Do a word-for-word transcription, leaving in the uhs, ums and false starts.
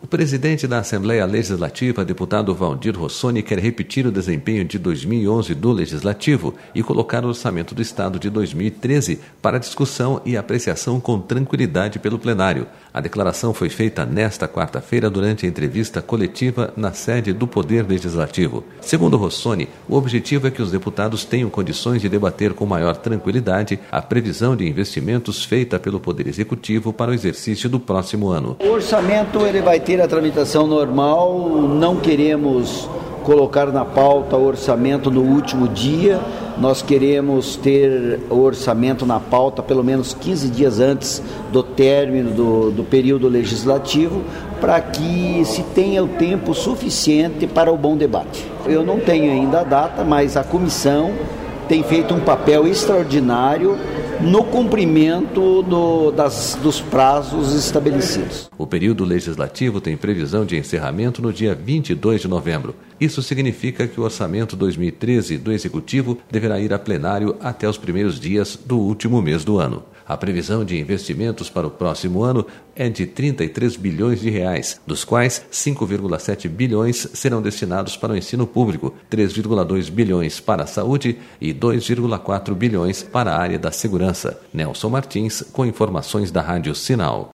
presidente da Assembleia Legislativa, deputado Valdir Rossoni, quer repetir o desempenho de dois mil e onze do Legislativo e colocar o orçamento do Estado de dois mil e treze para discussão e apreciação com tranquilidade pelo plenário. A declaração foi feita nesta quarta-feira durante a entrevista coletiva na sede do Poder Legislativo. Segundo Rossoni, o objetivo é que os deputados tenham condições de debater com maior tranquilidade a previsão de investimentos feita pelo Poder Executivo para o exercício do próximo ano. O orçamento ele vai ter a tramitação normal, não queremos colocar na pauta o orçamento no último dia, nós queremos ter o orçamento na pauta pelo menos quinze dias antes do término do, do período legislativo, para que se tenha o tempo suficiente para o bom debate. Eu não tenho ainda a data, mas a comissão tem feito um papel extraordinário no cumprimento do, das, dos prazos estabelecidos. O período legislativo tem previsão de encerramento no dia vinte e dois de novembro. Isso significa que o orçamento dois mil e treze do Executivo deverá ir a plenário até os primeiros dias do último mês do ano. A previsão de investimentos para o próximo ano é de trinta e três bilhões de reais, dos quais cinco vírgula sete bilhões serão destinados para o ensino público, três vírgula dois bilhões para a saúde e dois vírgula quatro bilhões para a área da segurança. Nelson Martins, com informações da Rádio Sinal.